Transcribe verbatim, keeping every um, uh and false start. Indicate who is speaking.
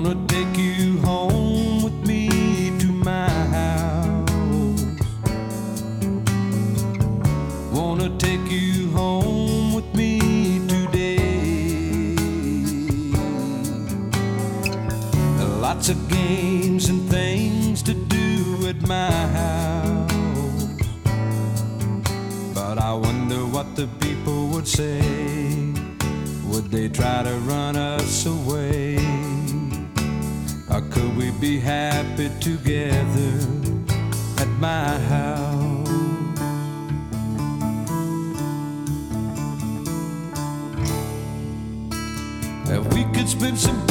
Speaker 1: Wanna take you home with me to my house. Wanna take you home with me today. Lots of games and things to do at my house, but I wonder what the people would say. Would they try to run us away? Or could we be happy together at my house? If we could spend some